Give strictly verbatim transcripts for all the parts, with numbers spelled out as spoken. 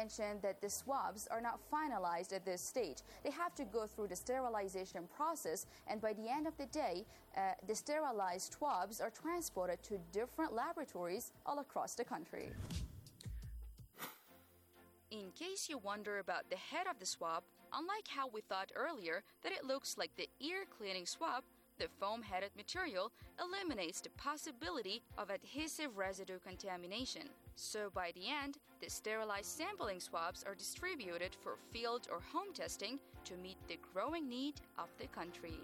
mentioned that the swabs are not finalized at this stage. They have to go through the sterilization process, and by the end of the day, uh, the sterilized swabs are transported to different laboratories all across the country. In case you wonder about the head of the swab, unlike how we thought earlier that it looks like the ear cleaning swab, the foam-headed material eliminates the possibility of adhesive residue contamination. So by the end, the sterilized sampling swabs are distributed for field or home testing to meet the growing need of the country.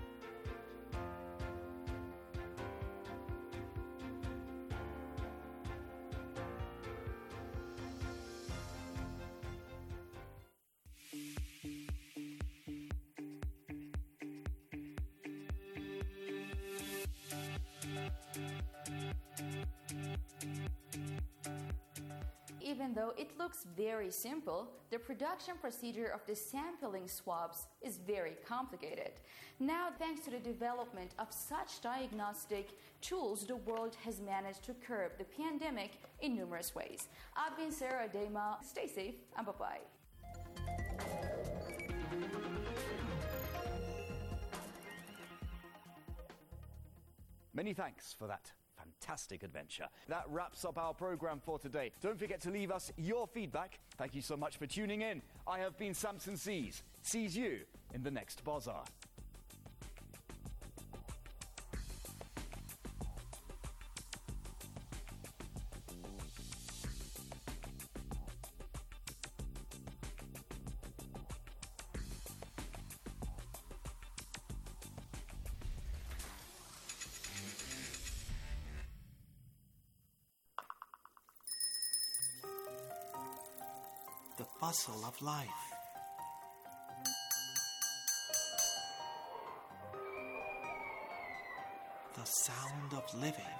Even though it looks very simple, the production procedure of the sampling swabs is very complicated. Now, thanks to the development of such diagnostic tools, the world has managed to curb the pandemic in numerous ways. I've been Sarah Dema. Stay safe and bye-bye. Many thanks for that fantastic adventure. That wraps up our program for today. Don't forget to leave us your feedback. Thank you so much for tuning in. I have been Samson Sees. Sees you in the next Bazaar. The bustle of life. The sound of living.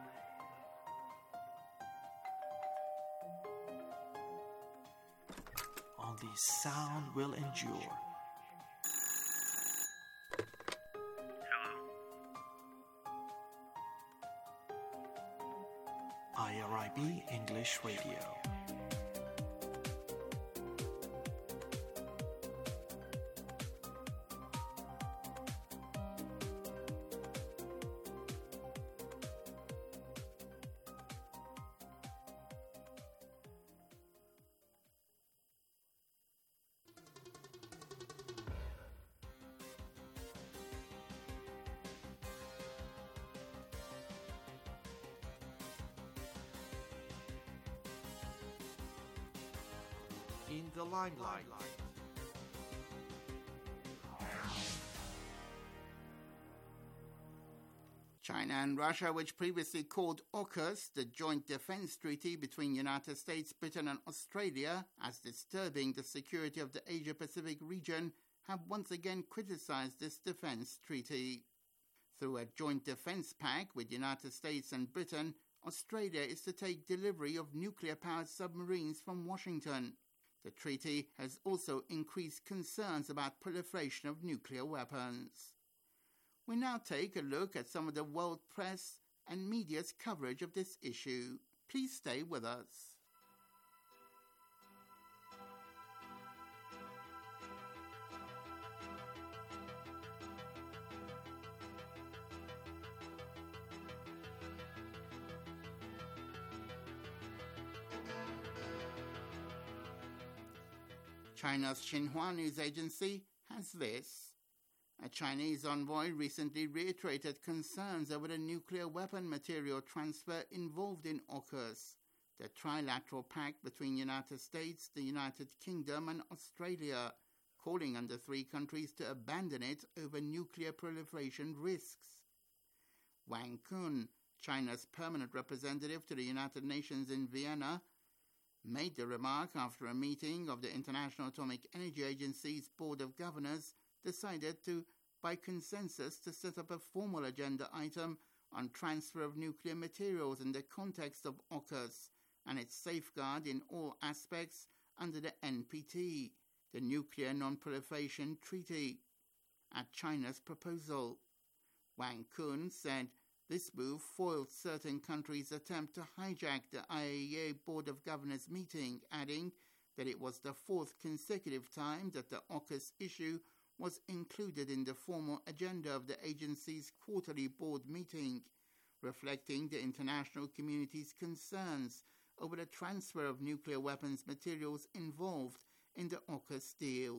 Only sound will endure. Hello. I R I B English Radio. In the limelight. China and Russia, which previously called AUKUS, the joint defense treaty between United States, Britain and Australia, as disturbing the security of the Asia-Pacific region, have once again criticized this defense treaty. Through a joint defense pact with United States and Britain, Australia is to take delivery of nuclear-powered submarines from Washington. The treaty has also increased concerns about proliferation of nuclear weapons. We now take a look at some of the world press and media's coverage of this issue. Please stay with us. China's Xinhua news agency has this. A Chinese envoy recently reiterated concerns over the nuclear weapon material transfer involved in AUKUS, the trilateral pact between United States, the United Kingdom and Australia, calling on the three countries to abandon it over nuclear proliferation risks. Wang Kun, China's permanent representative to the United Nations in Vienna, made the remark after a meeting of the International Atomic Energy Agency's Board of Governors decided to, by consensus, to set up a formal agenda item on transfer of nuclear materials in the context of AUKUS and its safeguard in all aspects under the N P T, the Nuclear Non-Proliferation Treaty, at China's proposal. Wang Kun said this move foiled certain countries' attempt to hijack the I A E A Board of Governors meeting, adding, that it was the fourth consecutive time that the AUKUS issue was included in the formal agenda of the agency's quarterly board meeting, reflecting the international community's concerns over the transfer of nuclear weapons materials involved in the AUKUS deal.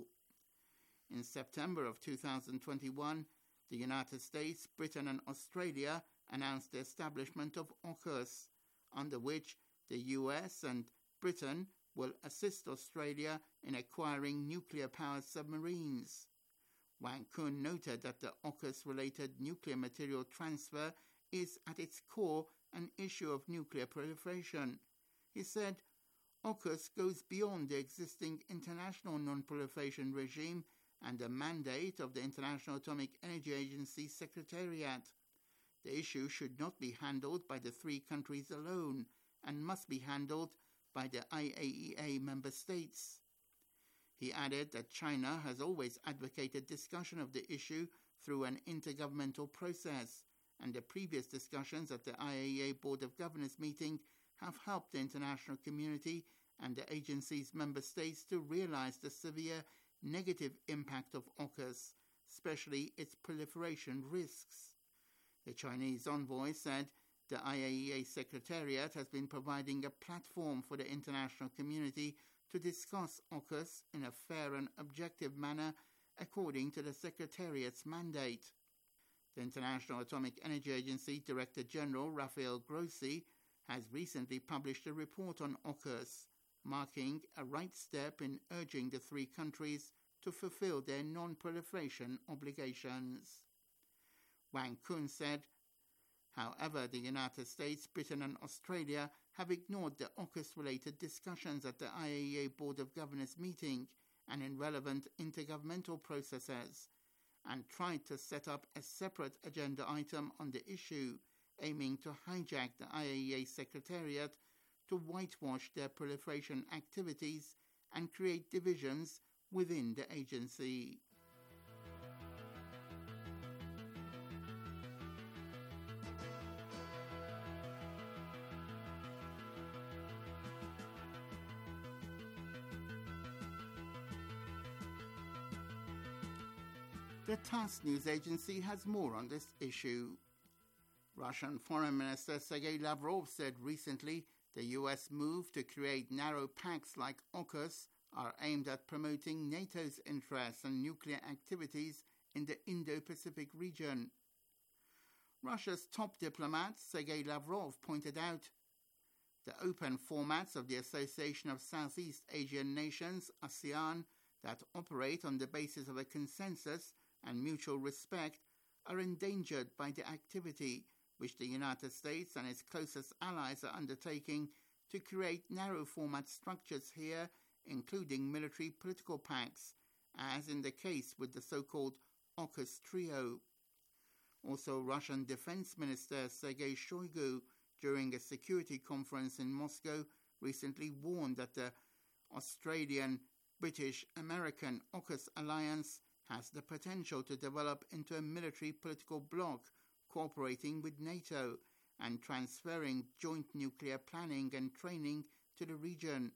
In September of two thousand twenty-one, the United States, Britain and Australia announced the establishment of AUKUS, under which the U S and Britain will assist Australia in acquiring nuclear-powered submarines. Wang Kun noted that the AUKUS-related nuclear material transfer is at its core an issue of nuclear proliferation. He said, AUKUS goes beyond the existing international non-proliferation regime and the mandate of the International Atomic Energy Agency Secretariat. The issue should not be handled by the three countries alone and must be handled by the I A E A member states. He added that China has always advocated discussion of the issue through an intergovernmental process, and the previous discussions at the I A E A Board of Governors meeting have helped the international community and the agency's member states to realize the severe negative impact of AUKUS, especially its proliferation risks. The Chinese envoy said the I A E A Secretariat has been providing a platform for the international community to discuss AUKUS in a fair and objective manner according to the Secretariat's mandate. The International Atomic Energy Agency Director General Rafael Grossi has recently published a report on AUKUS, marking a right step in urging the three countries to fulfill their non-proliferation obligations. Wang Kun said, however, the United States, Britain and Australia have ignored the AUKUS-related discussions at the I A E A Board of Governors meeting and in relevant intergovernmental processes, and tried to set up a separate agenda item on the issue, aiming to hijack the I A E A Secretariat to whitewash their proliferation activities and create divisions within the agency. The TASS news agency has more on this issue. Russian Foreign Minister Sergei Lavrov said recently the U S move to create narrow pacts like AUKUS are aimed at promoting NATO's interests and nuclear activities in the Indo-Pacific region. Russia's top diplomat Sergei Lavrov pointed out the open formats of the Association of Southeast Asian Nations, ASEAN, that operate on the basis of a consensus and mutual respect are endangered by the activity which the United States and its closest allies are undertaking to create narrow format structures here, including military political pacts, as in the case with the so-called AUKUS trio. Also, Russian Defense Minister Sergei Shoigu, during a security conference in Moscow, recently warned that the Australian, British, American AUKUS alliance has the potential to develop into a military political bloc cooperating with NATO and transferring joint nuclear planning and training to the region.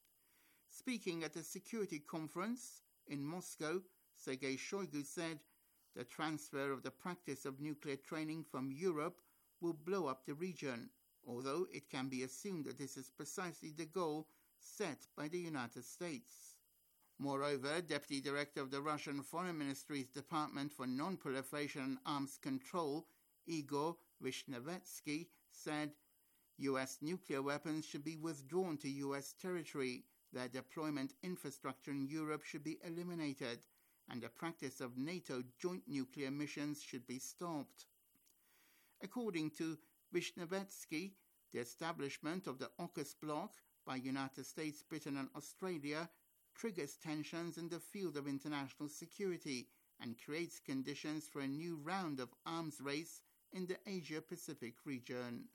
Speaking at a security conference in Moscow, Sergei Shoigu said the transfer of the practice of nuclear training from Europe will blow up the region, although it can be assumed that this is precisely the goal set by the United States. Moreover, Deputy Director of the Russian Foreign Ministry's Department for Non-Proliferation and Arms Control, Igor Vishnevetsky, said U S nuclear weapons should be withdrawn to U S territory, their deployment infrastructure in Europe should be eliminated, and the practice of NATO joint nuclear missions should be stopped. According to Vishnevetsky, the establishment of the AUKUS bloc by United States, Britain and Australia triggers tensions in the field of international security and creates conditions for a new round of arms race in the Asia-Pacific region.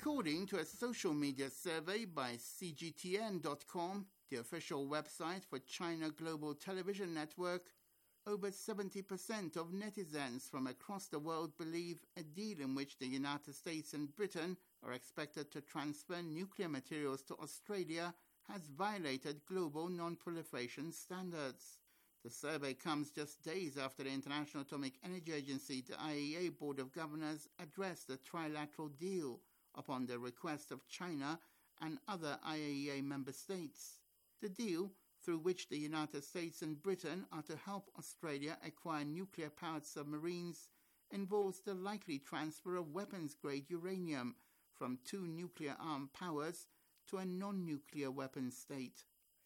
According to a social media survey by C G T N dot com, the official website for China Global Television Network, over seventy percent of netizens from across the world believe a deal in which the United States and Britain are expected to transfer nuclear materials to Australia has violated global non-proliferation standards. The survey comes just days after the International Atomic Energy Agency, the I A E A Board of Governors, addressed the trilateral deal upon the request of China and other I A E A member states. The deal, through which the United States and Britain are to help Australia acquire nuclear-powered submarines, involves the likely transfer of weapons-grade uranium from two nuclear-armed powers to a non-nuclear weapon state.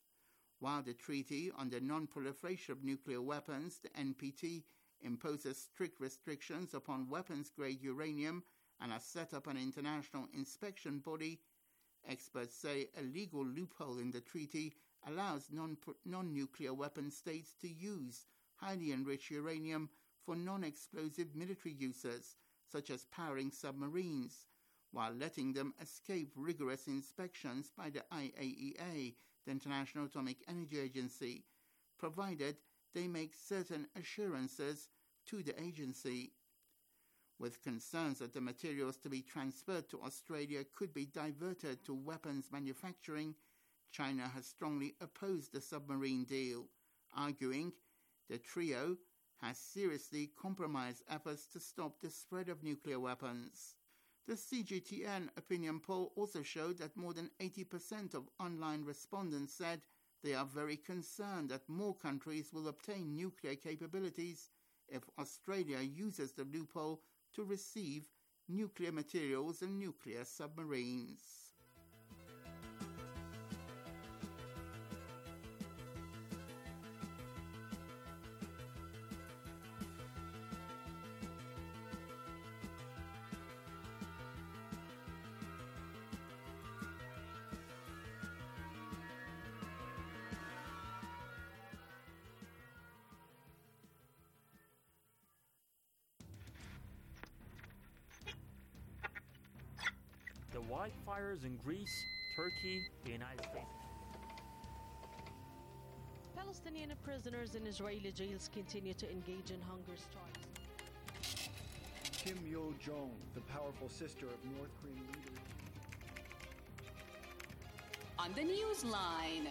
While the Treaty on the Non-Proliferation of Nuclear Weapons, the N P T, imposes strict restrictions upon weapons-grade uranium and has set up an international inspection body, experts say a legal loophole in the treaty allows non- non-nuclear weapon states to use highly enriched uranium for non-explosive military uses, such as powering submarines, while letting them escape rigorous inspections by the I A E A, the International Atomic Energy Agency, provided they make certain assurances to the agency. With concerns that the materials to be transferred to Australia could be diverted to weapons manufacturing, China has strongly opposed the submarine deal, arguing the trio has seriously compromised efforts to stop the spread of nuclear weapons. The C G T N opinion poll also showed that more than eighty percent of online respondents said they are very concerned that more countries will obtain nuclear capabilities if Australia uses the loophole to receive nuclear materials and nuclear submarines. The wildfires in Greece, Turkey, the United States. Palestinian prisoners in Israeli jails continue to engage in hunger strikes. Kim Yo-jong, the powerful sister of North Korean leader. On the Newsline.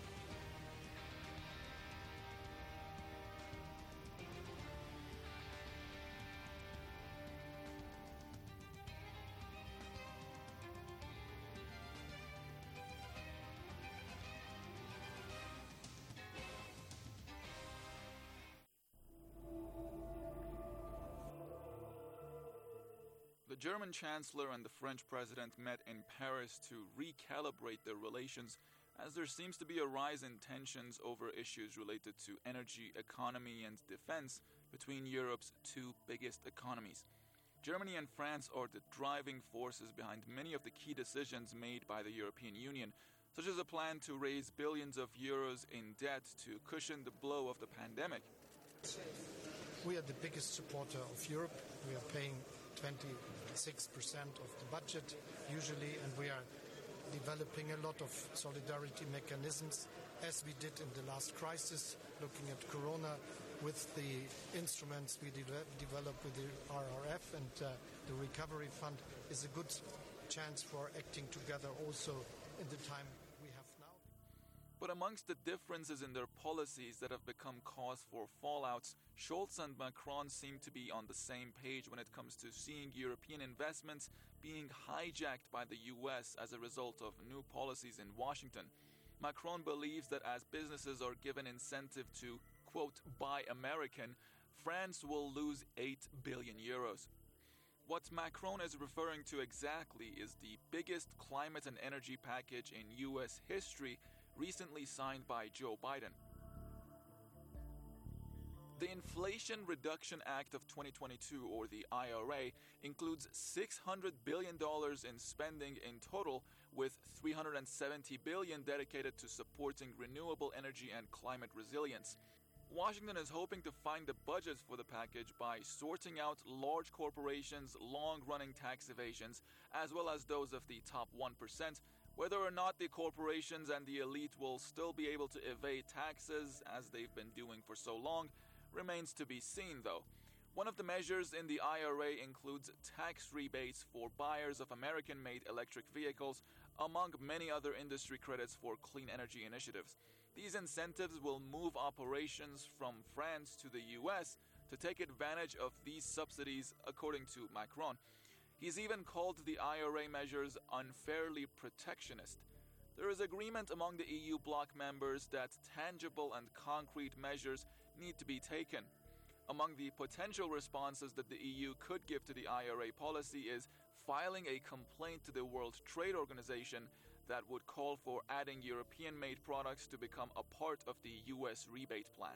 The German Chancellor and the French President met in Paris to recalibrate their relations as there seems to be a rise in tensions over issues related to energy, economy, and defense between Europe's two biggest economies. Germany and France are the driving forces behind many of the key decisions made by the European Union, such as a plan to raise billions of euros in debt to cushion the blow of the pandemic. We are the biggest supporter of Europe. We are paying twenty-six percent of the budget usually, and we are developing a lot of solidarity mechanisms, as we did in the last crisis, looking at Corona with the instruments we de- developed with the R R F, and uh, the Recovery Fund is a good chance for acting together also in the time we have now. But amongst the differences in their policies that have become cause for fallouts, Scholz and Macron seem to be on the same page when it comes to seeing European investments being hijacked by the U S as a result of new policies in Washington. Macron believes that as businesses are given incentive to, quote, buy American, France will lose eight billion euros. What Macron is referring to exactly is the biggest climate and energy package in U S history, recently signed by Joe Biden. The Inflation Reduction Act of twenty twenty-two, or the I R A, includes six hundred billion dollars in spending in total, with three hundred seventy billion dollars dedicated to supporting renewable energy and climate resilience. Washington is hoping to find the budgets for the package by sorting out large corporations' long-running tax evasions, as well as those of the top one percent. Whether or not the corporations and the elite will still be able to evade taxes, as they've been doing for so long, remains to be seen, though. One of the measures in the I R A includes tax rebates for buyers of American-made electric vehicles, among many other industry credits for clean energy initiatives. These incentives will move operations from France to the U S to take advantage of these subsidies, according to Macron. He's even called the I R A measures unfairly protectionist. There is agreement among the E U bloc members that tangible and concrete measures need to be taken. Among the potential responses that the E U could give to the I R A policy is filing a complaint to the World Trade Organization that would call for adding European-made products to become a part of the U S rebate plan.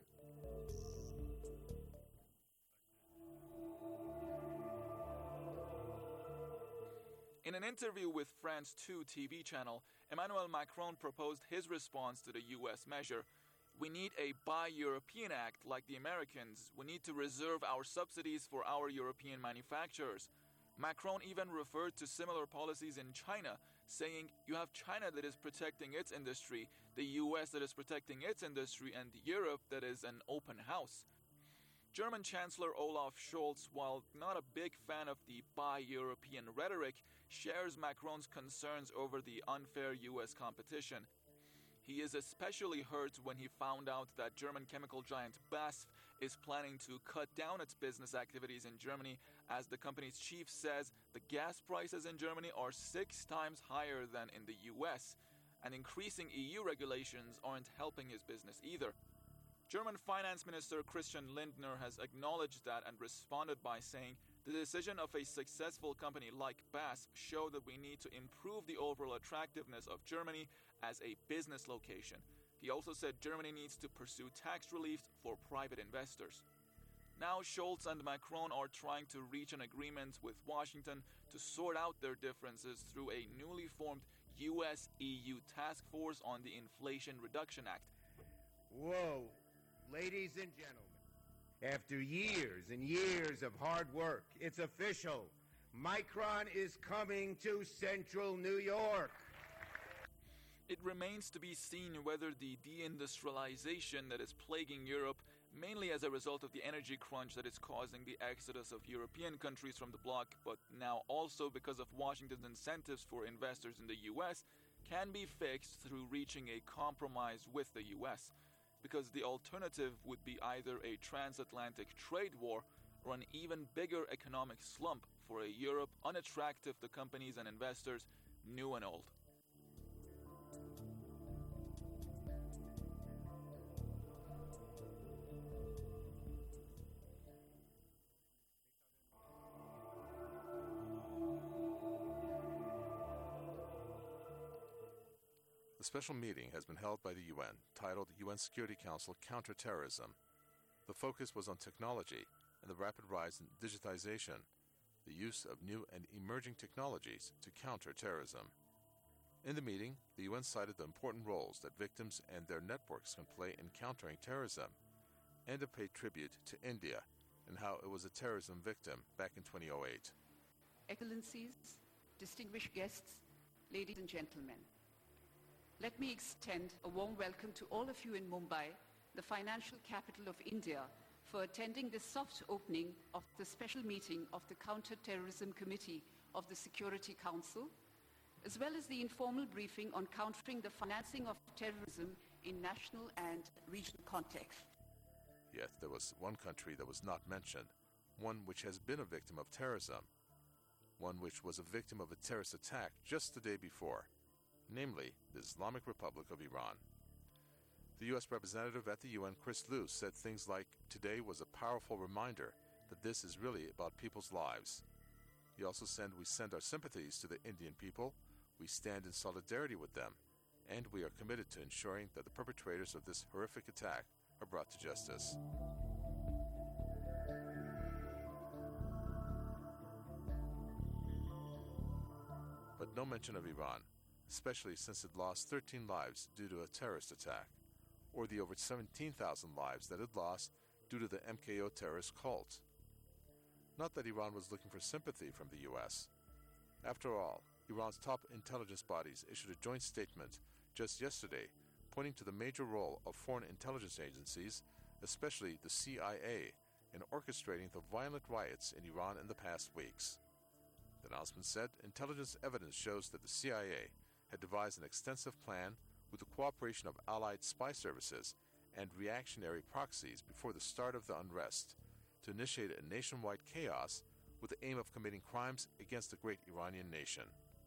In an interview with France two T V channel, Emmanuel Macron proposed his response to the U S measure. We need a Buy European Act like the Americans. We need to reserve our subsidies for our European manufacturers. Macron even referred to similar policies in China, saying you have China that is protecting its industry, the U S that is protecting its industry, and Europe that is an open house. German Chancellor Olaf Scholz, while not a big fan of the Buy European rhetoric, shares Macron's concerns over the unfair U S competition. He is especially hurt when he found out that German chemical giant B A S F is planning to cut down its business activities in Germany, as the company's chief says the gas prices in Germany are six times higher than in the U S, and increasing E U regulations aren't helping his business either. German Finance Minister Christian Lindner has acknowledged that and responded by saying the decision of a successful company like B A S F show that we need to improve the overall attractiveness of Germany as a business location. He also said Germany needs to pursue tax relief for private investors. Now Scholz and Macron are trying to reach an agreement with Washington to sort out their differences through a newly formed U S E U task force on the Inflation Reduction Act. Whoa, ladies and gentlemen, after years and years of hard work, it's official. Macron is coming to central New York. It remains to be seen whether the deindustrialization that is plaguing Europe, mainly as a result of the energy crunch that is causing the exodus of European countries from the bloc, but now also because of Washington's incentives for investors in the U S, can be fixed through reaching a compromise with the U S. Because the alternative would be either a transatlantic trade war or an even bigger economic slump for a Europe unattractive to companies and investors, new and old. A special meeting has been held by the U N, titled U N Security Council Counterterrorism. The focus was on technology and the rapid rise in digitization, the use of new and emerging technologies to counter terrorism. In the meeting, the U N cited the important roles that victims and their networks can play in countering terrorism, and to pay tribute to India and how it was a terrorism victim back in two thousand eight. Excellencies, distinguished guests, ladies and gentlemen. Let me extend a warm welcome to all of you in Mumbai, the financial capital of India, for attending the soft opening of the special meeting of the Counter-Terrorism Committee of the Security Council, as well as the informal briefing on countering the financing of terrorism in national and regional context. Yet there was one country that was not mentioned, one which has been a victim of terrorism, one which was a victim of a terrorist attack just the day before, namely the Islamic Republic of Iran. The U S representative at the U N, Chris Luce, said things like, "Today was a powerful reminder that this is really about people's lives." He also said, "We send our sympathies to the Indian people, we stand in solidarity with them, and we are committed to ensuring that the perpetrators of this horrific attack are brought to justice." But no mention of Iran, especially since it lost thirteen lives due to a terrorist attack. or the over seventeen thousand lives that it lost due to the M K O terrorist cult. Not that Iran was looking for sympathy from the U S. After all, Iran's top intelligence bodies issued a joint statement just yesterday pointing to the major role of foreign intelligence agencies, especially the C I A, in orchestrating the violent riots in Iran in the past weeks. The announcement said intelligence evidence shows that the C I A had devised an extensive plan with the cooperation of allied spy services and reactionary proxies before the start of the unrest to initiate a nationwide chaos with the aim of committing crimes against the great Iranian nation.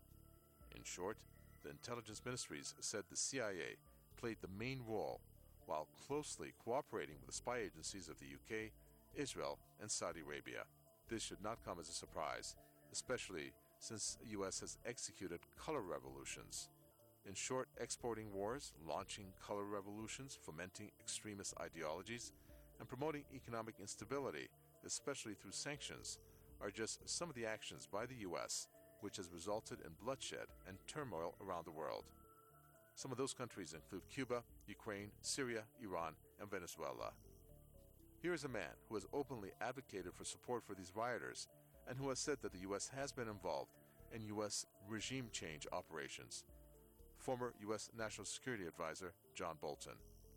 In short, the intelligence ministries said the C I A played the main role while closely cooperating with the spy agencies of the U K, Israel, and Saudi Arabia. This should not come as a surprise, especially since the U S has executed color revolutions. In short, exporting wars, launching color revolutions, fomenting extremist ideologies, and promoting economic instability, especially through sanctions, are just some of the actions by the U S which has resulted in bloodshed and turmoil around the world. Some of those countries include Cuba, Ukraine, Syria, Iran, and Venezuela. Here is a man who has openly advocated for support for these rioters and who has said that the U S has been involved in U S regime change operations. Former U S National Security Advisor John Bolton.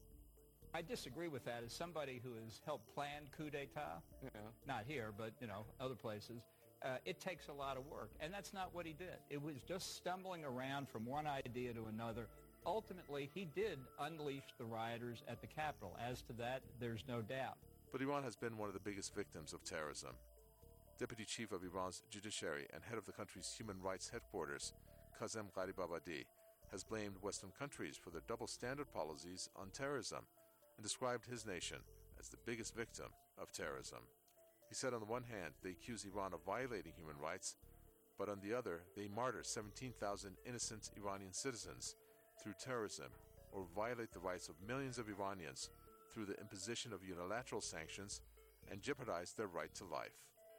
I disagree with that. As somebody who has helped plan coup d'etat, yeah. not here, but, you know, other places, uh, it takes a lot of work. And that's not what he did. It was just stumbling around from one idea to another. Ultimately, he did unleash the rioters at the Capitol. As to that, there's no doubt. But Iran has been one of the biggest victims of terrorism. Deputy Chief of Iran's Judiciary and head of the country's Human Rights Headquarters, Kazem Gharibabadi, has blamed Western countries for their double-standard policies on terrorism and described his nation as the biggest victim of terrorism. He said on the one hand they accuse Iran of violating human rights, but on the other they martyr seventeen thousand innocent Iranian citizens through terrorism or violate the rights of millions of Iranians through the imposition of unilateral sanctions and jeopardize their right to life.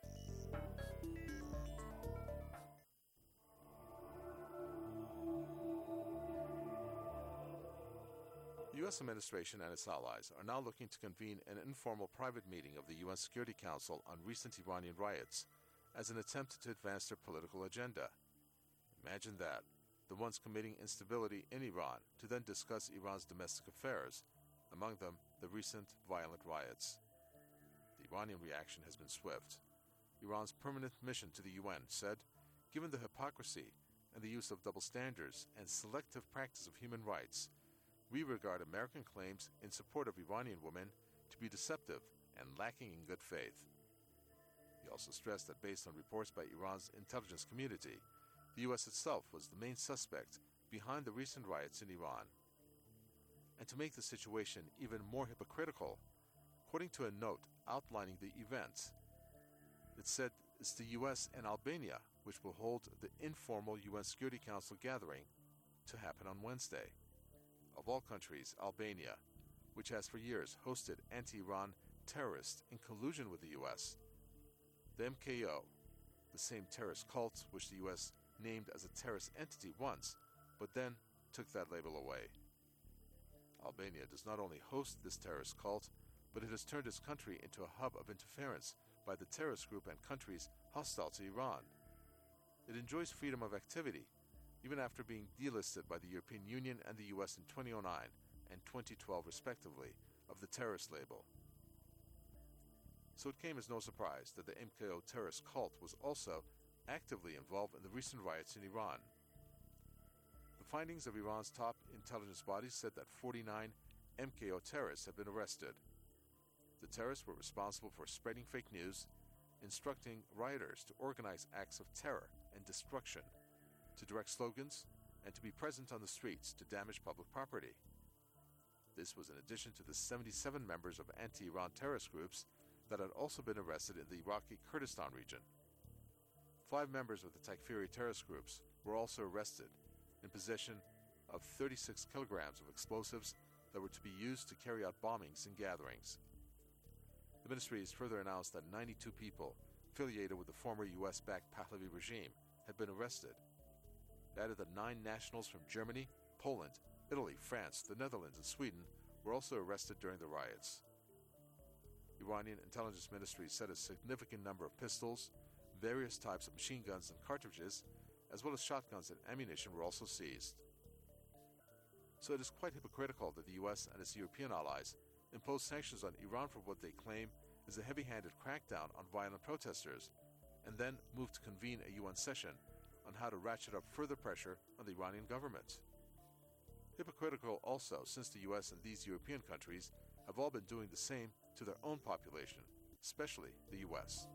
The U S administration and its allies are now looking to convene an informal private meeting of the U N Security Council on recent Iranian riots as an attempt to advance their political agenda. Imagine that, the ones committing instability in Iran to then discuss Iran's domestic affairs, among them the recent violent riots. The Iranian reaction has been swift. Iran's permanent mission to the U N said, given the hypocrisy and the use of double standards and selective practice of human rights, we regard American claims in support of Iranian women to be deceptive and lacking in good faith. He also stressed that based on reports by Iran's intelligence community, the U S itself was the main suspect behind the recent riots in Iran. And to make the situation even more hypocritical, according to a note outlining the events, it said it's the U S and Albania which will hold the informal U N Security Council gathering to happen on Wednesday. Of all countries, Albania, which has for years hosted anti-Iran terrorists in collusion with the U S. The M K O, the same terrorist cult which the U S named as a terrorist entity once, but then took that label away. Albania does not only host this terrorist cult, but it has turned its country into a hub of interference by the terrorist group and countries hostile to Iran. It enjoys freedom of activity, even after being delisted by the European Union and the U S in twenty oh nine and twenty twelve respectively of the terrorist label. So it came as no surprise that the M K O terrorist cult was also actively involved in the recent riots in Iran. The findings of Iran's top intelligence bodies said that forty-nine M K O terrorists have been arrested. The terrorists were responsible for spreading fake news, instructing rioters to organize acts of terror and destruction, to direct slogans, and to be present on the streets to damage public property. This was in addition to the seventy-seven members of anti-Iran terrorist groups that had also been arrested in the Iraqi Kurdistan region. Five members of the Takfiri terrorist groups were also arrested in possession of thirty-six kilograms of explosives that were to be used to carry out bombings and gatherings. The ministries further announced that ninety-two people affiliated with the former U S-backed Pahlavi regime had been arrested. It added that nine nationals from Germany, Poland, Italy, France, the Netherlands, and Sweden were also arrested during the riots. Iranian intelligence ministry said a significant number of pistols, various types of machine guns and cartridges, as well as shotguns and ammunition were also seized. So it is quite hypocritical that the U S and its European allies impose sanctions on Iran for what they claim is a heavy-handed crackdown on violent protesters, and then move to convene a U N session on how to ratchet up further pressure on the Iranian government. Hypocritical also since the U S and these European countries have all been doing the same to their own population, especially the U S.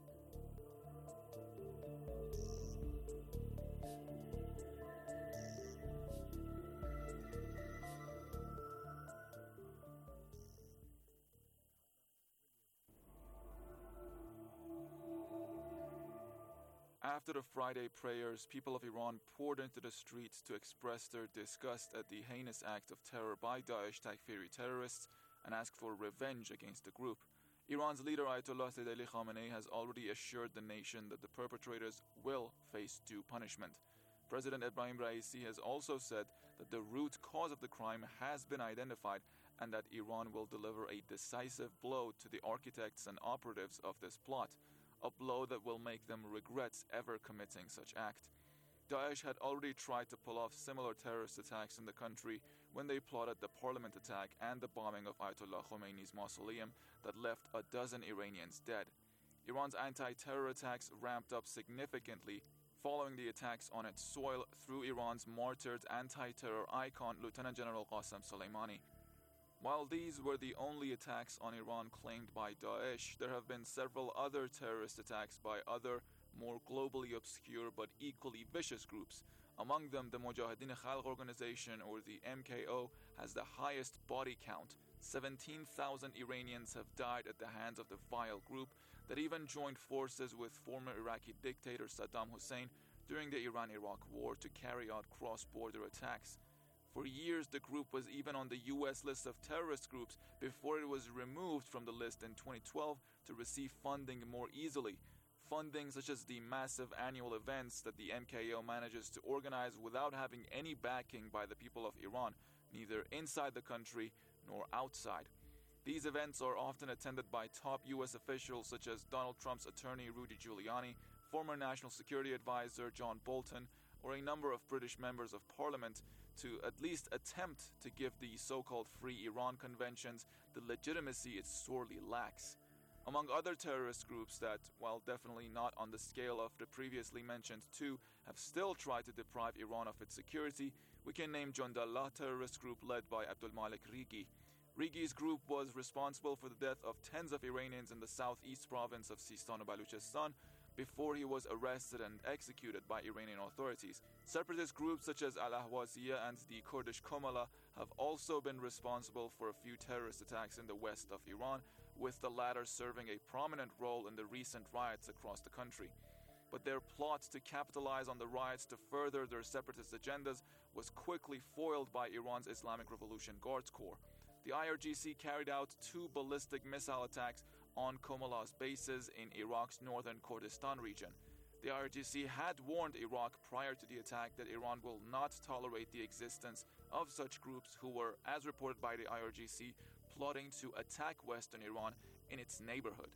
After the Friday prayers, people of Iran poured into the streets to express their disgust at the heinous act of terror by Daesh Takfiri terrorists and ask for revenge against the group. Iran's leader Ayatollah Sayyid Ali Khamenei has already assured the nation that the perpetrators will face due punishment. President Ebrahim Raisi has also said that the root cause of the crime has been identified and that Iran will deliver a decisive blow to the architects and operatives of this plot, a blow that will make them regret ever committing such act. Daesh had already tried to pull off similar terrorist attacks in the country when they plotted the parliament attack and the bombing of Ayatollah Khomeini's mausoleum that left a dozen Iranians dead. Iran's anti-terror attacks ramped up significantly following the attacks on its soil through Iran's martyred anti-terror icon Lieutenant General Qasem Soleimani. While these were the only attacks on Iran claimed by Daesh, there have been several other terrorist attacks by other, more globally obscure but equally vicious groups. Among them, the Mujahideen Khalq organization, or the M K O, has the highest body count. seventeen thousand Iranians have died at the hands of the vile group that even joined forces with former Iraqi dictator Saddam Hussein during the Iran-Iraq war to carry out cross-border attacks. For years, the group was even on the U S list of terrorist groups before it was removed from the list in twenty twelve to receive funding more easily. Funding such as the massive annual events that the M K O manages to organize without having any backing by the people of Iran, neither inside the country nor outside. These events are often attended by top U S officials such as Donald Trump's attorney Rudy Giuliani, former National Security Advisor John Bolton, or a number of British members of parliament to at least attempt to give the so-called Free Iran conventions the legitimacy it sorely lacks. Among other terrorist groups that, while definitely not on the scale of the previously mentioned two, have still tried to deprive Iran of its security, we can name Jundallah terrorist group led by Abdul Malik Rigi. Rigi's group was responsible for the death of tens of Iranians in the southeast province of Sistan and Baluchistan before he was arrested and executed by Iranian authorities. Separatist groups such as Al-Ahwaziyya and the Kurdish Komala have also been responsible for a few terrorist attacks in the west of Iran, with the latter serving a prominent role in the recent riots across the country. But their plot to capitalize on the riots to further their separatist agendas was quickly foiled by Iran's Islamic Revolution Guards Corps. The I R G C carried out two ballistic missile attacks on Komala's bases in Iraq's northern Kurdistan region. The I R G C had warned Iraq prior to the attack that Iran will not tolerate the existence of such groups who were, as reported by the I R G C, plotting to attack western Iran in its neighborhood.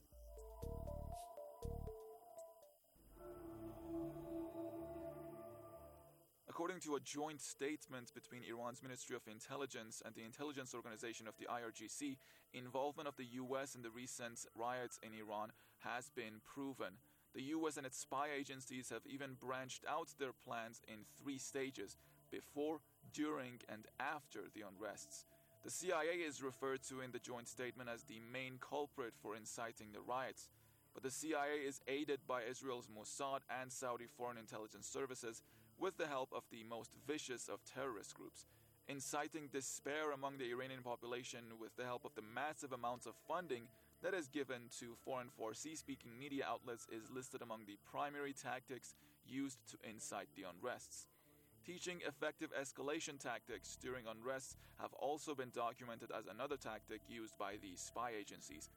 According to a joint statement between Iran's Ministry of Intelligence and the intelligence organization of the I R G C, involvement of the U S in the recent riots in Iran has been proven. The U S and its spy agencies have even branched out their plans in three stages: before, during, and after the unrests. The C I A is referred to in the joint statement as the main culprit for inciting the riots. But the C I A is aided by Israel's Mossad and Saudi foreign intelligence services with the help of the most vicious of terrorist groups. Inciting despair among the Iranian population with the help of the massive amounts of funding that is given to foreign Farsi-speaking media outlets is listed among the primary tactics used to incite the unrests. Teaching effective escalation tactics during unrests have also been documented as another tactic used by these spy agencies.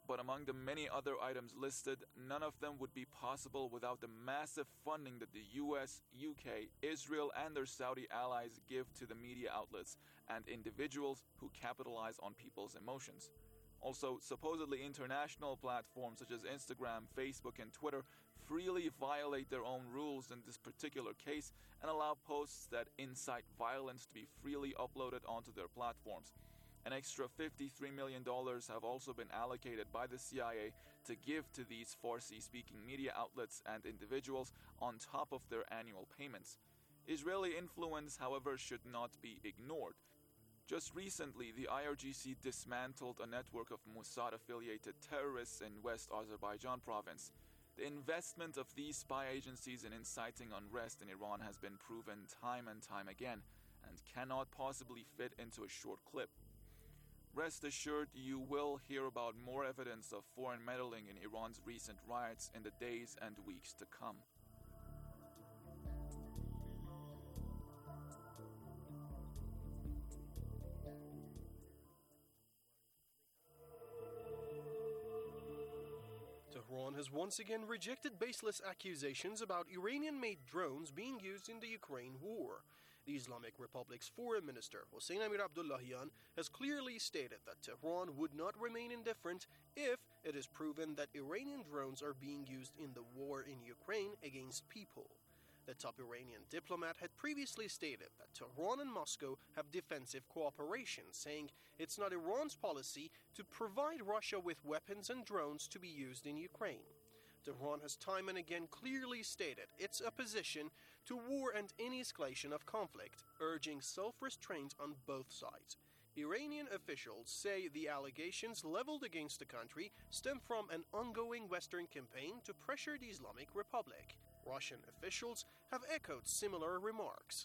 but among the many other items listed, none of them would be possible without the massive funding that the U S, U K, Israel, and their Saudi allies give to the media outlets and individuals who capitalize on people's emotions. Also, supposedly international platforms such as Instagram, Facebook, and Twitter freely violate their own rules in this particular case and allow posts that incite violence to be freely uploaded onto their platforms. An extra fifty-three million dollars have also been allocated by the C I A to give to these Farsi-speaking media outlets and individuals on top of their annual payments. Israeli influence, however, should not be ignored. Just recently, the I R G C dismantled a network of Mossad-affiliated terrorists in West Azerbaijan province. The investment of these spy agencies in inciting unrest in Iran has been proven time and time again, and cannot possibly fit into a short clip. Rest assured, you will hear about more evidence of foreign meddling in Iran's recent riots in the days and weeks to come. Tehran has once again rejected baseless accusations about Iranian-made drones being used in the Ukraine war. The Islamic Republic's Foreign Minister, Hossein Amir Abdullahian, has clearly stated that Tehran would not remain indifferent if it is proven that Iranian drones are being used in the war in Ukraine against people. The top Iranian diplomat had previously stated that Tehran and Moscow have defensive cooperation, saying it's not Iran's policy to provide Russia with weapons and drones to be used in Ukraine. Tehran has time and again clearly stated its opposition to war and any escalation of conflict, urging self-restraint on both sides. Iranian officials say the allegations leveled against the country stem from an ongoing Western campaign to pressure the Islamic Republic. Russian officials have echoed similar remarks.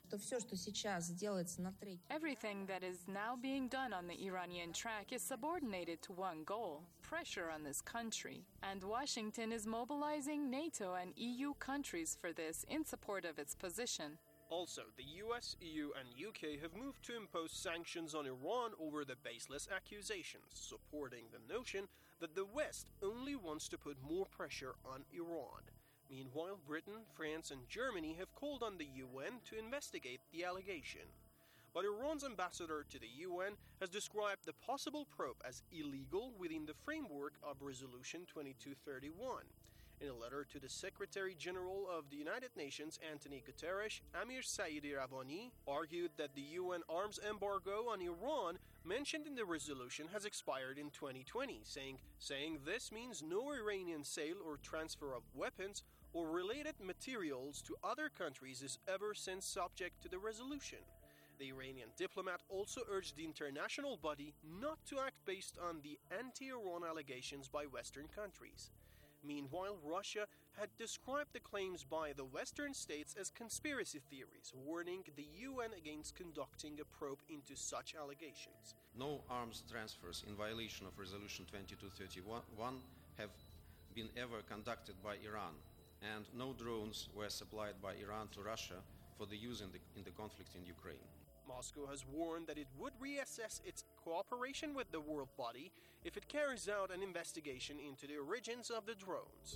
Everything that is now being done on the Iranian track is subordinated to one goal: pressure on this country. And Washington is mobilizing NATO and E U countries for this in support of its position. Also, the U S, E U, and U K have moved to impose sanctions on Iran over the baseless accusations, supporting the notion that the West only wants to put more pressure on Iran. Meanwhile, Britain, France, and Germany have called on the U N to investigate the allegation. But Iran's ambassador to the U N has described the possible probe as illegal within the framework of Resolution twenty-two thirty-one. In a letter to the Secretary General of the United Nations, Antonio Guterres, Amir Saeed Iravani argued that the U N arms embargo on Iran mentioned in the resolution has expired in twenty twenty, saying, saying this means no Iranian sale or transfer of weapons or related materials to other countries is ever since subject to the resolution. The Iranian diplomat also urged the international body not to act based on the anti-Iran allegations by Western countries. Meanwhile, Russia had described the claims by the Western states as conspiracy theories, warning the U N against conducting a probe into such allegations. No arms transfers in violation of Resolution twenty-two thirty-one have been ever conducted by Iran, and no drones were supplied by Iran to Russia for the use in the, in the conflict in Ukraine. Moscow has warned that it would reassess its cooperation with the world body if it carries out an investigation into the origins of the drones.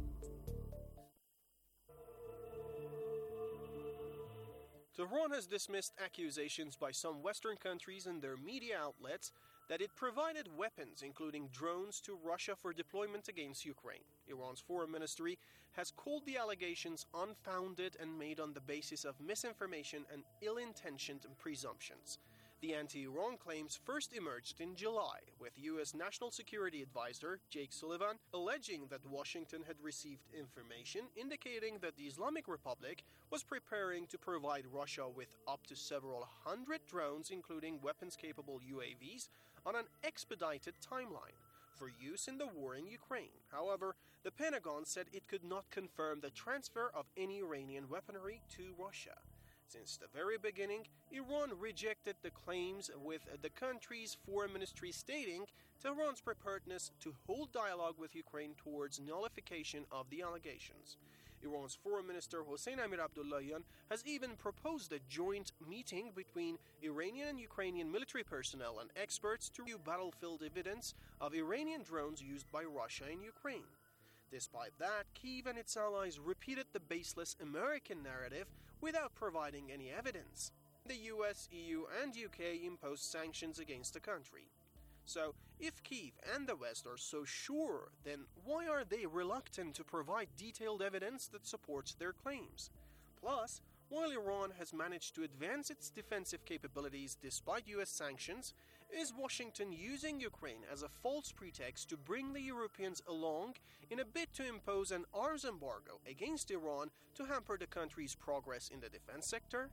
Tehran has dismissed accusations by some Western countries and their media outlets that it provided weapons, including drones, to Russia for deployment against Ukraine. Iran's foreign ministry has called the allegations unfounded and made on the basis of misinformation and ill-intentioned presumptions. The anti-Iran claims first emerged in July, with U S National Security Advisor Jake Sullivan alleging that Washington had received information indicating that the Islamic Republic was preparing to provide Russia with up to several hundred drones, including weapons-capable U A Vs, on an expedited timeline for use in the war in Ukraine. However, the Pentagon said it could not confirm the transfer of any Iranian weaponry to Russia. Since the very beginning, Iran rejected the claims, with the country's foreign ministry stating Tehran's preparedness to hold dialogue with Ukraine towards nullification of the allegations. Iran's Foreign Minister Hossein Amir Abdullahian has even proposed a joint meeting between Iranian and Ukrainian military personnel and experts to review battlefield evidence of Iranian drones used by Russia in Ukraine. Despite that, Kyiv and its allies repeated the baseless American narrative without providing any evidence. The U S, E U, and U K imposed sanctions against the country. So, if Kyiv and the West are so sure, then why are they reluctant to provide detailed evidence that supports their claims? Plus, while Iran has managed to advance its defensive capabilities despite U S sanctions, is Washington using Ukraine as a false pretext to bring the Europeans along in a bid to impose an arms embargo against Iran to hamper the country's progress in the defense sector?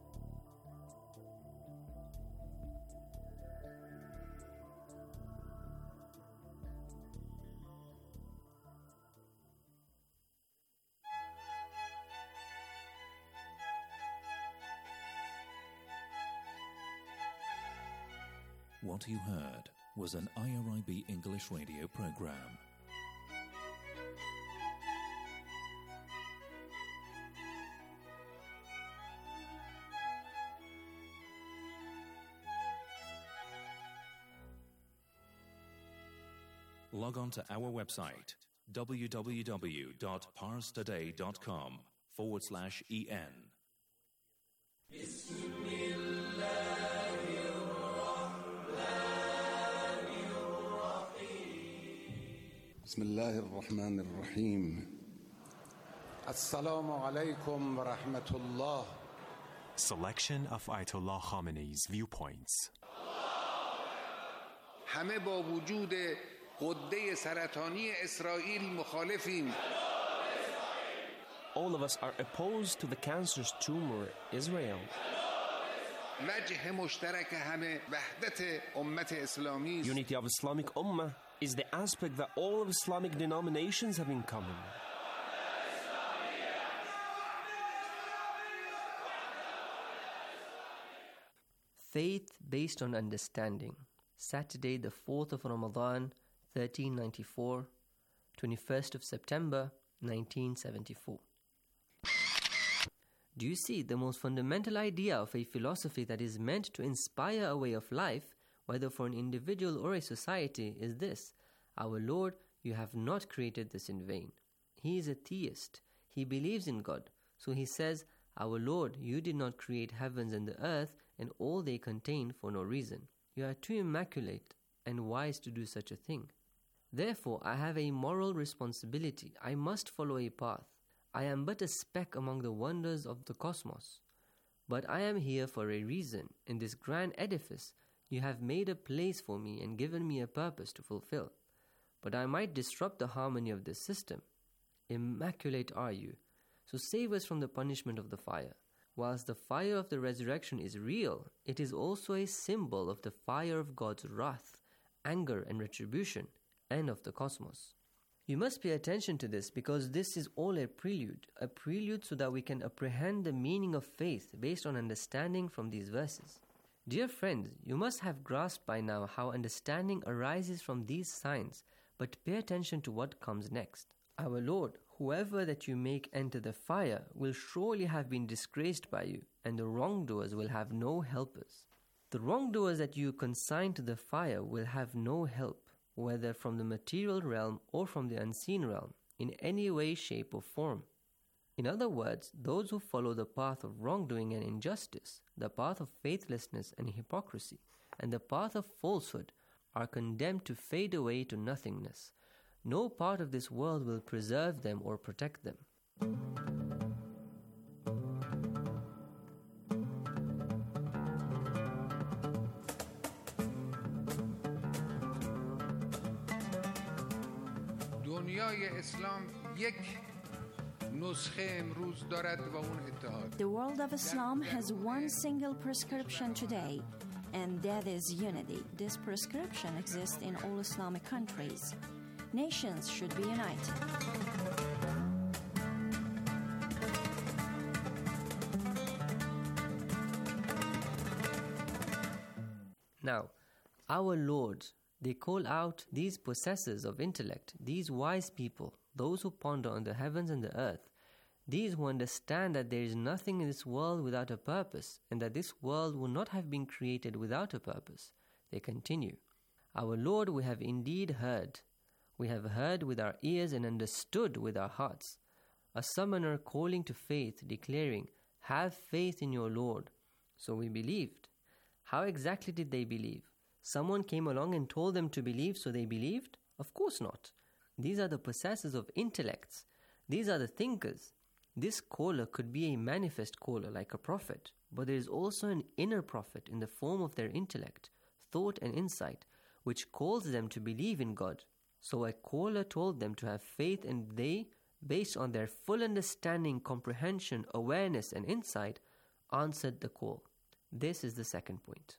What you heard was an I R I B English radio program. Log on to our website www.parstoday.com forward slash en. بسم الله الرحمن الرحيم السلام عليكم ورحمة الله. Selection of Ayatollah Khamenei's viewpoints. همه با وجود غده سرطانی اسرائیل مخالفیم. All of us are opposed to the cancerous tumor Israel. وجه مشترک همه وحدت امت اسلامی. Unity of Islamic Ummah is the aspect that all of Islamic denominations have in common. Faith based on understanding. Saturday, the fourth of Ramadan, thirteen ninety-four, twenty-first of September, nineteen seventy-four. Do you see the most fundamental idea of a philosophy that is meant to inspire a way of life, whether for an individual or a society, is this: our Lord, you have not created this in vain. He is a theist. He believes in God. So he says, our Lord, you did not create heavens and the earth and all they contain for no reason. You are too immaculate and wise to do such a thing. Therefore, I have a moral responsibility. I must follow a path. I am but a speck among the wonders of the cosmos. But I am here for a reason. In this grand edifice, you have made a place for me and given me a purpose to fulfill. But I might disrupt the harmony of this system. Immaculate are you. So save us from the punishment of the fire. Whilst the fire of the resurrection is real, it is also a symbol of the fire of God's wrath, anger and retribution, and of the cosmos. You must pay attention to this because this is all a prelude, a prelude so that we can apprehend the meaning of faith based on understanding from these verses. Dear friends, you must have grasped by now how understanding arises from these signs, but pay attention to what comes next. Our Lord, whoever that you make enter the fire will surely have been disgraced by you, and the wrongdoers will have no helpers. The wrongdoers that you consign to the fire will have no help, whether from the material realm or from the unseen realm, in any way, shape or form. In other words, those who follow the path of wrongdoing and injustice, the path of faithlessness and hypocrisy, and the path of falsehood, are condemned to fade away to nothingness. No part of this world will preserve them or protect them. The world of Islam has one single prescription today, and that is unity. This prescription exists in all Islamic countries. Nations should be united. Now, our Lord, they call out these possessors of intellect, these wise people, those who ponder on the heavens and the earth, These who understand that there is nothing in this world without a purpose, and that this world would not have been created without a purpose. They continue, Our Lord, we have indeed heard. We have heard with our ears and understood with our hearts. A summoner calling to faith, declaring, Have faith in your Lord. So we believed. How exactly did they believe? Someone came along and told them to believe, so they believed? Of course not. These are the possessors of intellects. These are the thinkers. This caller could be a manifest caller like a prophet, but there is also an inner prophet in the form of their intellect, thought and insight, which calls them to believe in God. So a caller told them to have faith, and they, based on their full understanding, comprehension, awareness and insight, answered the call. This is the second point.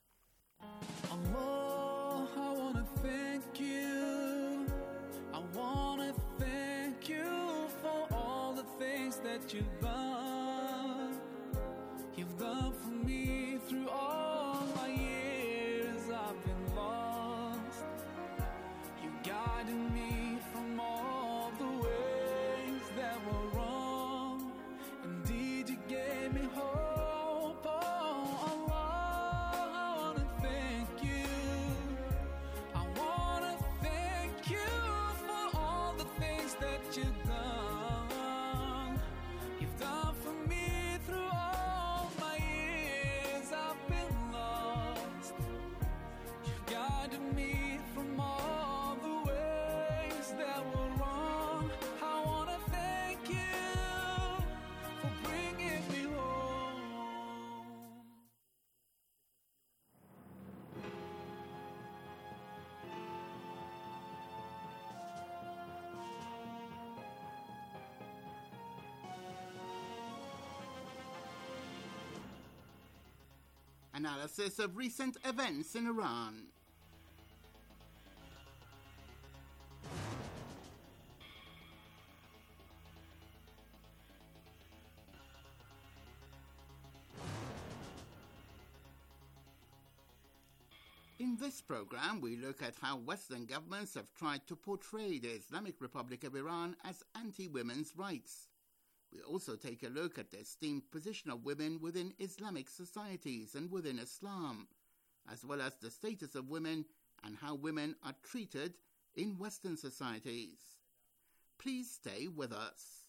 Allah, I want to thank you. I want to thank you for all the things that you've done. You've done for me through all my years I've been lost. You guided me from all the ways that were wrong. Indeed, you gave me hope. Analysis of recent events in Iran. In this program, we look at how Western governments have tried to portray the Islamic Republic of Iran as anti-women's rights. We also take a look at the esteemed position of women within Islamic societies and within Islam, as well as the status of women and how women are treated in Western societies. Please stay with us.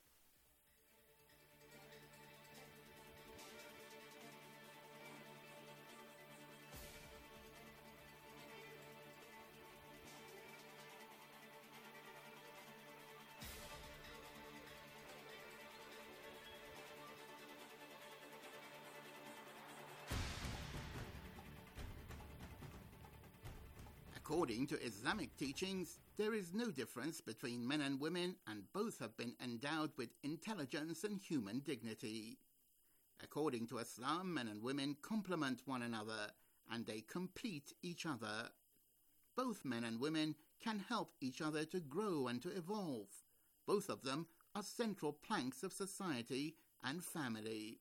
According to Islamic teachings, there is no difference between men and women, and both have been endowed with intelligence and human dignity. According to Islam, men and women complement one another, and they complete each other. Both men and women can help each other to grow and to evolve. Both of them are central planks of society and family.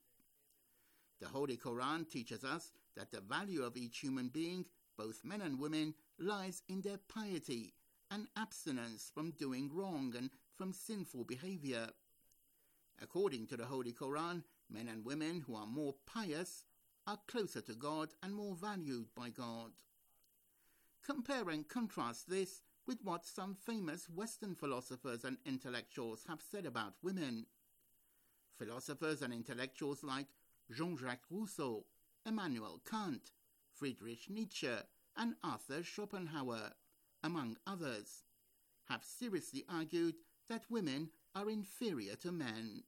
The Holy Quran teaches us that the value of each human being, both men and women, lies in their piety and abstinence from doing wrong and from sinful behavior. According to the Holy Quran, men and women who are more pious are closer to God and more valued by God. Compare and contrast this with what some famous Western philosophers and intellectuals have said about women. Philosophers and intellectuals like Jean-Jacques Rousseau, Immanuel Kant, Friedrich Nietzsche, and Arthur Schopenhauer, among others, have seriously argued that women are inferior to men.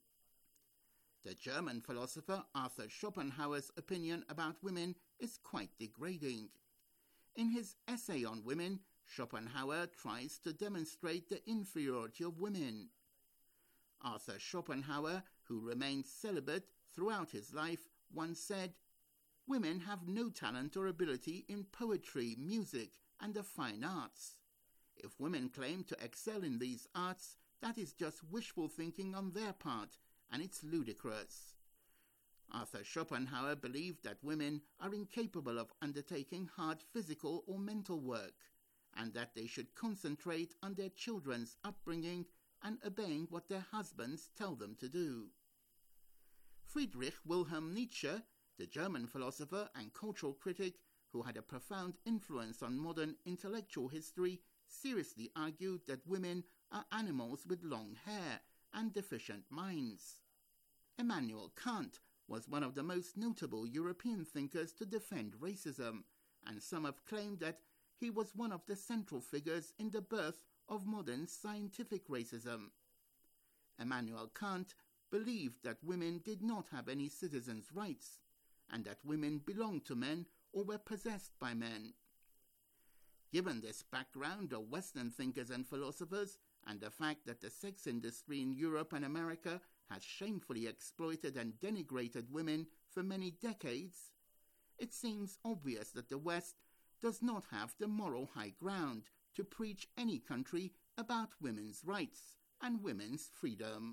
The German philosopher Arthur Schopenhauer's opinion about women is quite degrading. In his essay on women, Schopenhauer tries to demonstrate the inferiority of women. Arthur Schopenhauer, who remained celibate throughout his life, once said, "Women have no talent or ability in poetry, music, and the fine arts. If women claim to excel in these arts, that is just wishful thinking on their part, and it's ludicrous." Arthur Schopenhauer believed that women are incapable of undertaking hard physical or mental work, and that they should concentrate on their children's upbringing, and obeying what their husbands tell them to do. Friedrich Wilhelm Nietzsche, the German philosopher and cultural critic who had a profound influence on modern intellectual history, seriously argued that women are animals with long hair and deficient minds. Immanuel Kant was one of the most notable European thinkers to defend racism, and some have claimed that he was one of the central figures in the birth of modern scientific racism. Immanuel Kant believed that women did not have any citizens' rights, and that women belonged to men or were possessed by men. Given this background of Western thinkers and philosophers, and the fact that the sex industry in Europe and America has shamefully exploited and denigrated women for many decades, it seems obvious that the West does not have the moral high ground to preach any country about women's rights and women's freedom.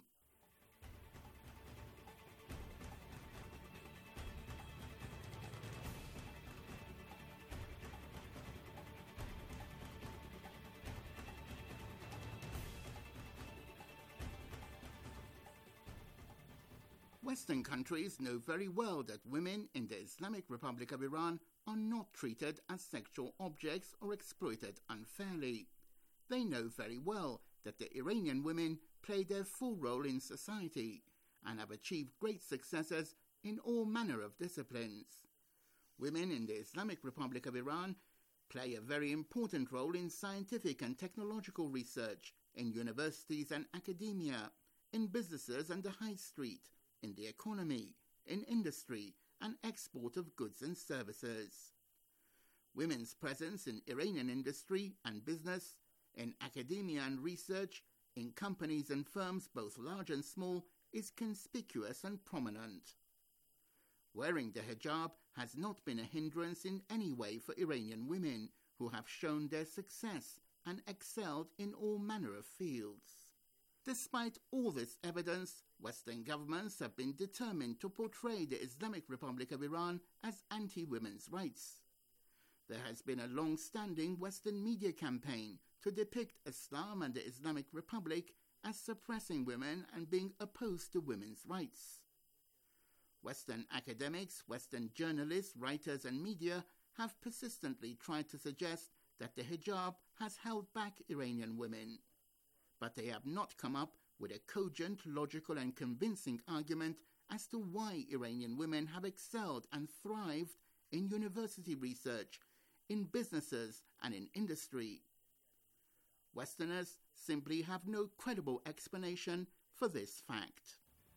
Western countries know very well that women in the Islamic Republic of Iran are not treated as sexual objects or exploited unfairly. They know very well that the Iranian women play their full role in society and have achieved great successes in all manner of disciplines. Women in the Islamic Republic of Iran play a very important role in scientific and technological research, in universities and academia, in businesses and the high street, in the economy, in industry, and export of goods and services. Women's presence in Iranian industry and business, in academia and research, in companies and firms both large and small, is conspicuous and prominent. Wearing the hijab has not been a hindrance in any way for Iranian women, who have shown their success and excelled in all manner of fields. Despite all this evidence, Western governments have been determined to portray the Islamic Republic of Iran as anti-women's rights. There has been a long-standing Western media campaign to depict Islam and the Islamic Republic as suppressing women and being opposed to women's rights. Western academics, Western journalists, writers and media have persistently tried to suggest that the hijab has held back Iranian women. But they have not come up with a cogent, logical and convincing argument as to why Iranian women have excelled and thrived in university research, in businesses and in industry. Westerners simply have no credible explanation for this fact.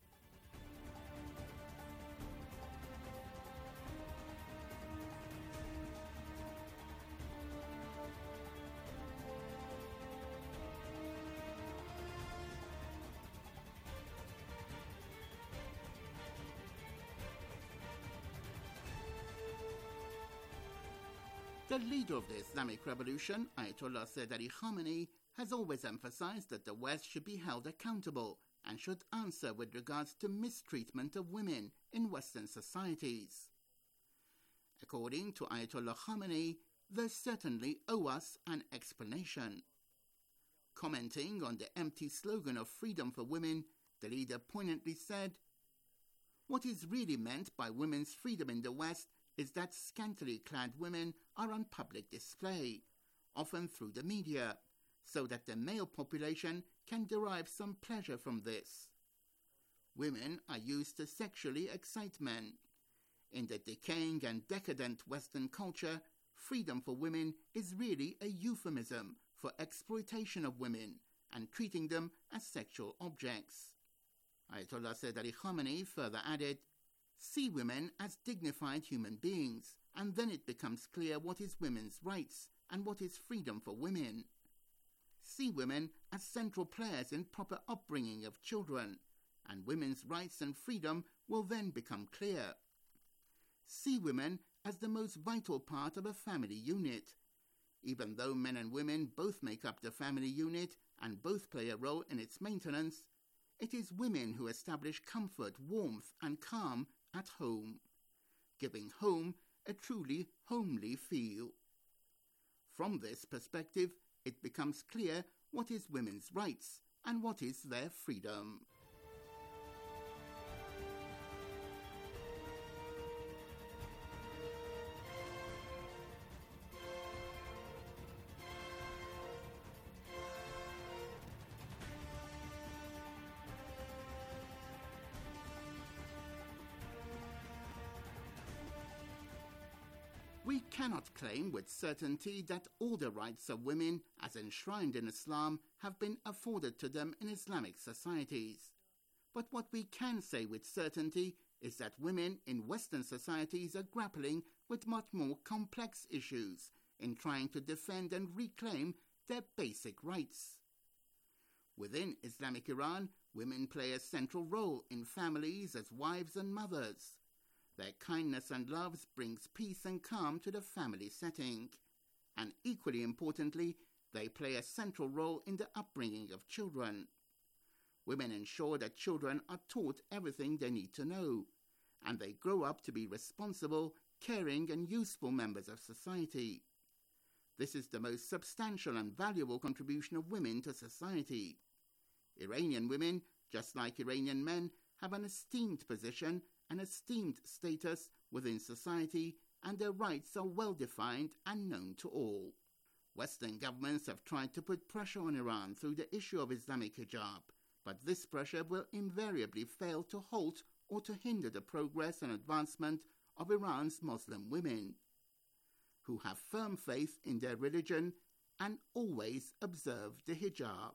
The leader of the Islamic Revolution, Ayatollah Sayyid Ali Khamenei, has always emphasized that the West should be held accountable and should answer with regards to mistreatment of women in Western societies. According to Ayatollah Khamenei, they certainly owe us an explanation. Commenting on the empty slogan of freedom for women, the leader poignantly said, "What is really meant by women's freedom in the West is that scantily clad women are on public display, often through the media, so that the male population can derive some pleasure from this. Women are used to sexually excite men. In the decaying and decadent Western culture, freedom for women is really a euphemism for exploitation of women and treating them as sexual objects." Ayatollah Sayyid Ali Khamenei further added, "See women as dignified human beings, and then it becomes clear what is women's rights and what is freedom for women. See women as central players in proper upbringing of children, and women's rights and freedom will then become clear. See women as the most vital part of a family unit. Even though men and women both make up the family unit and both play a role in its maintenance, it is women who establish comfort, warmth and calm at home, giving home a truly homely feel. From this perspective, it becomes clear what is women's rights And what is their freedom? We cannot claim with certainty that all the rights of women, as enshrined in Islam, have been afforded to them in Islamic societies. But what we can say with certainty is that women in Western societies are grappling with much more complex issues in trying to defend and reclaim their basic rights. Within Islamic Iran, women play a central role in families as wives and mothers. Their kindness and love brings peace and calm to the family setting. And equally importantly, they play a central role in the upbringing of children. Women ensure that children are taught everything they need to know, and they grow up to be responsible, caring and useful members of society. This is the most substantial and valuable contribution of women to society. Iranian women, just like Iranian men, have an esteemed position, an esteemed status within society, and their rights are well defined and known to all. Western governments have tried to put pressure on Iran through the issue of Islamic hijab, but this pressure will invariably fail to halt or to hinder the progress and advancement of Iran's Muslim women, who have firm faith in their religion and always observe the hijab.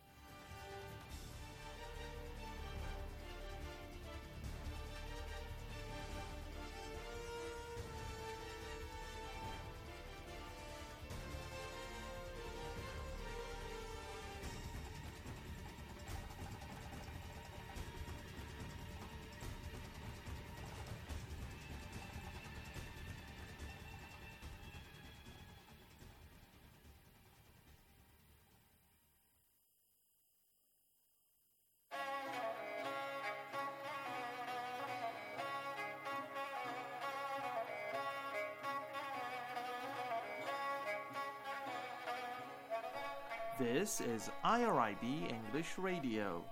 This is I R I B English Radio.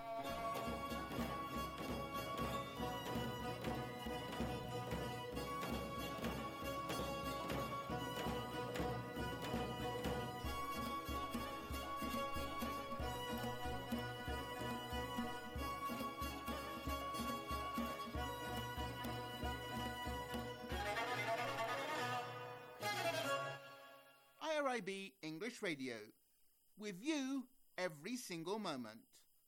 I R I B English Radio. With you every single moment.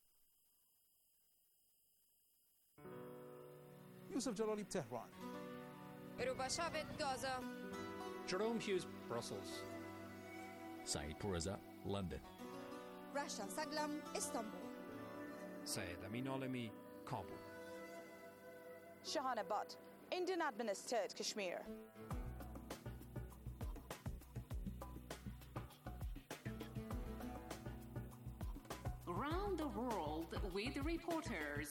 Yusuf Jalali, Tehran. Erubashavet, Gaza. Jerome Hughes, Brussels. Saeed Pourreza, London. Rasha Saglam, Istanbul. Syed Amin Alemi, Kabul. Shahana Butt, Indian administered Kashmir. Around the world with reporters.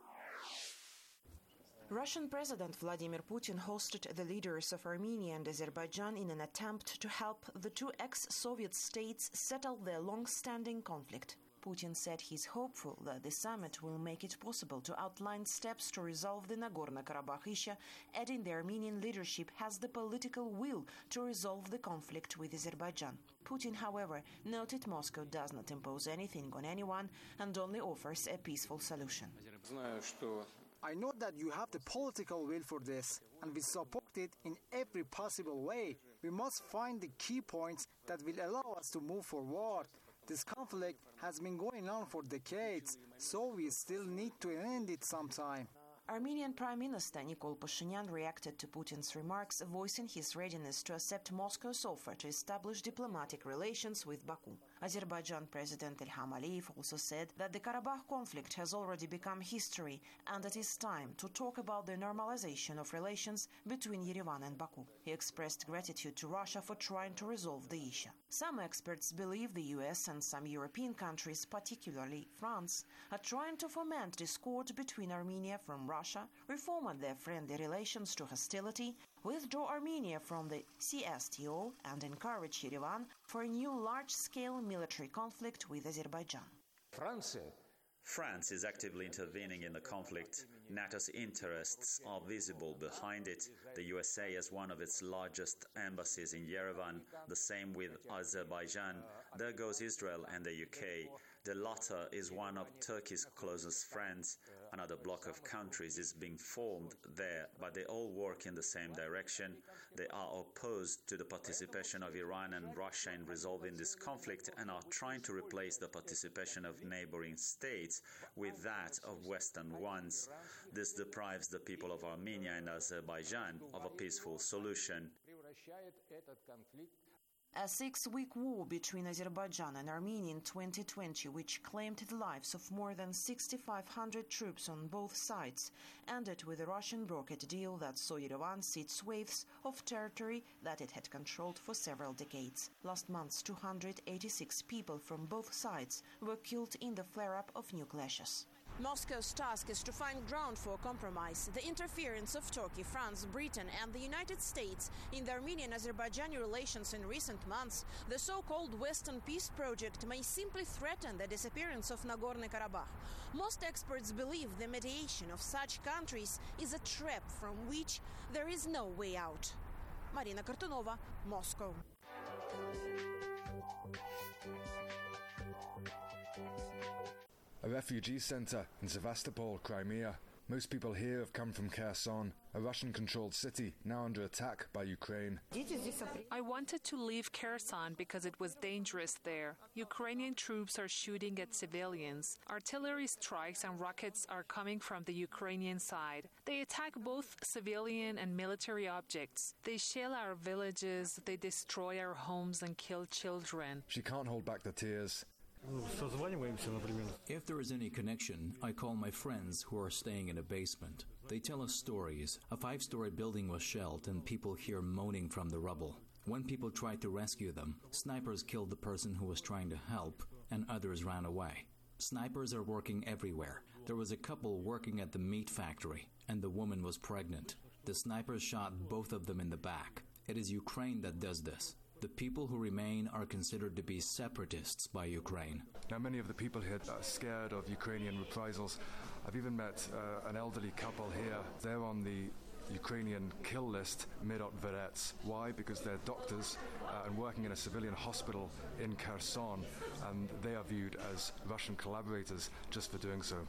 Russian President Vladimir Putin hosted the leaders of Armenia and Azerbaijan in an attempt to help the two ex-Soviet states settle their long-standing conflict. Putin said he's hopeful that the summit will make it possible to outline steps to resolve the Nagorno-Karabakh issue, adding the Armenian leadership has the political will to resolve the conflict with Azerbaijan. Putin, however, noted Moscow does not impose anything on anyone and only offers a peaceful solution. I know that you have the political will for this, and we support it in every possible way. We must find the key points that will allow us to move forward. This conflict has been going on for decades, so we still need to end it sometime. Armenian Prime Minister Nikol Pashinyan reacted to Putin's remarks, voicing his readiness to accept Moscow's offer to establish diplomatic relations with Baku. Azerbaijan President Ilham Aliyev also said that the Karabakh conflict has already become history and it is time to talk about the normalization of relations between Yerevan and Baku. He expressed gratitude to Russia for trying to resolve the issue. Some experts believe the U S and some European countries, particularly France, are trying to foment discord between Armenia from Russia, reformat their friendly relations to hostility, withdraw Armenia from the C S T O and encourage Yerevan for a new large-scale military conflict with Azerbaijan. France is actively intervening in the conflict. NATO's interests are visible behind it. The U S A has one of its largest embassies in Yerevan, the same with Azerbaijan. There goes Israel and the U K. The latter is one of Turkey's closest friends. Another bloc of countries is being formed there, but they all work in the same direction. They are opposed to the participation of Iran and Russia in resolving this conflict and are trying to replace the participation of neighboring states with that of Western ones. This deprives the people of Armenia and Azerbaijan of a peaceful solution. A six-week war between Azerbaijan and Armenia in twenty twenty, which claimed the lives of more than six thousand five hundred troops on both sides, ended with a Russian brokered deal that saw Yerevan cede swathes of territory that it had controlled for several decades. Last month, two hundred eighty-six people from both sides were killed in the flare-up of new clashes. Moscow's task is to find ground for compromise. The interference of Turkey, France, Britain and the United States in the Armenian-Azerbaijani relations in recent months, the so-called Western Peace Project may simply threaten the disappearance of Nagorno-Karabakh. Most experts believe the mediation of such countries is a trap from which there is no way out. Marina Kartunova, Moscow. A refugee center in Sevastopol, Crimea. Most people here have come from Kherson, a Russian-controlled city now under attack by Ukraine. I wanted to leave Kherson because it was dangerous there. Ukrainian troops are shooting at civilians. Artillery strikes and rockets are coming from the Ukrainian side. They attack both civilian and military objects. They shell our villages, they destroy our homes and kill children. She can't hold back the tears. If there is any connection, I call my friends who are staying in a basement. They tell us stories. A five-story building was shelled and people hear moaning from the rubble. When people tried to rescue them, snipers killed the person who was trying to help, and others ran away. Snipers are working everywhere. There was a couple working at the meat factory, and the woman was pregnant. The snipers shot both of them in the back. It is Ukraine that does this. The people who remain are considered to be separatists by Ukraine. Now, many of the people here are scared of Ukrainian reprisals. I've even met uh, an elderly couple here. They're on the Ukrainian kill list, Medot Verets. Why? Because they're doctors uh, and working in a civilian hospital in Kherson, and they are viewed as Russian collaborators just for doing so.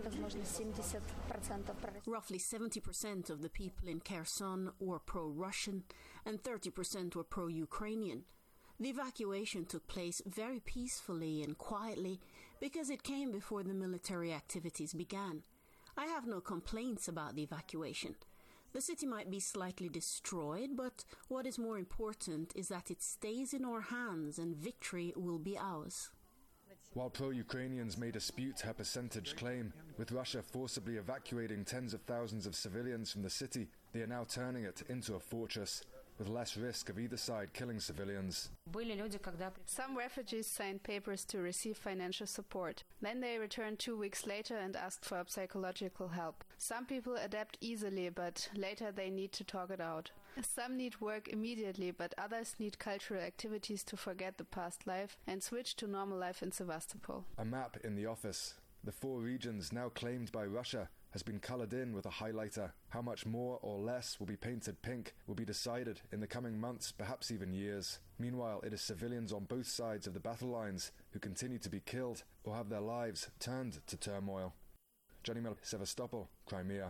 Roughly seventy percent of the people in Kherson were pro-Russian and thirty percent were pro-Ukrainian. The evacuation took place very peacefully and quietly because it came before the military activities began. I have no complaints about the evacuation. The city might be slightly destroyed, but what is more important is that it stays in our hands and victory will be ours. While pro-Ukrainians may dispute her percentage claim, with Russia forcibly evacuating tens of thousands of civilians from the city, they are now turning it into a fortress, with less risk of either side killing civilians. Some refugees signed papers to receive financial support. Then they returned two weeks later and asked for psychological help. Some people adapt easily, but later they need to talk it out. Some need work immediately, but others need cultural activities to forget the past life and switch to normal life in Sevastopol. A map in the office. The four regions now claimed by Russia has been coloured in with a highlighter. How much more or less will be painted pink will be decided in the coming months, perhaps even years. Meanwhile, it is civilians on both sides of the battle lines who continue to be killed or have their lives turned to turmoil. Johnny Miller, Sevastopol, Crimea.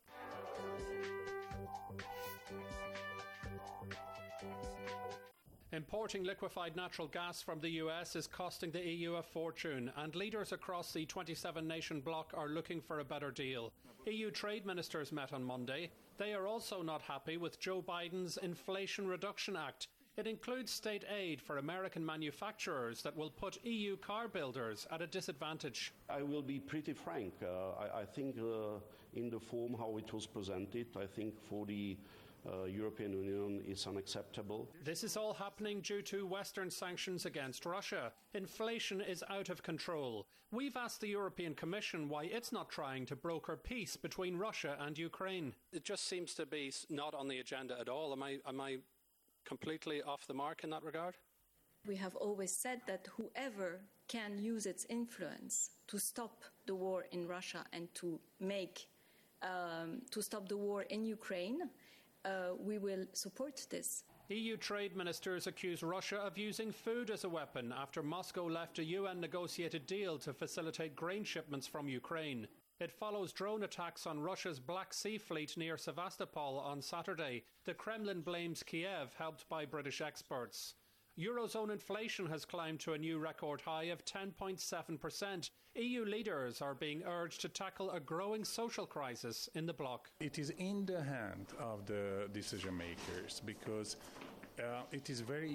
Importing liquefied natural gas from the U S is costing the E U a fortune, and leaders across the twenty-seven nation bloc are looking for a better deal. E U trade ministers met on Monday. They are also not happy with Joe Biden's Inflation Reduction Act. It includes state aid for American manufacturers that will put E U car builders at a disadvantage. I will be pretty frank. Uh, I, I think uh, in the form how it was presented, I think for the Uh, European Union is unacceptable. This is all happening due to Western sanctions against Russia. Inflation is out of control. We've asked the European Commission why it's not trying to broker peace between Russia and Ukraine. It just seems to be not on the agenda at all. Am I, am I completely off the mark in that regard? We have always said that whoever can use its influence to stop the war in Russia and to make, um, to stop the war in Ukraine, uh, we will support this. E U trade ministers accuse Russia of using food as a weapon after Moscow left a U N-negotiated deal to facilitate grain shipments from Ukraine. It follows drone attacks on Russia's Black Sea Fleet near Sevastopol on Saturday. The Kremlin blames Kiev, helped by British experts. Eurozone inflation has climbed to a new record high of ten point seven percent. E U leaders are being urged to tackle a growing social crisis in the bloc. It is in the hand of the decision makers because uh, it is very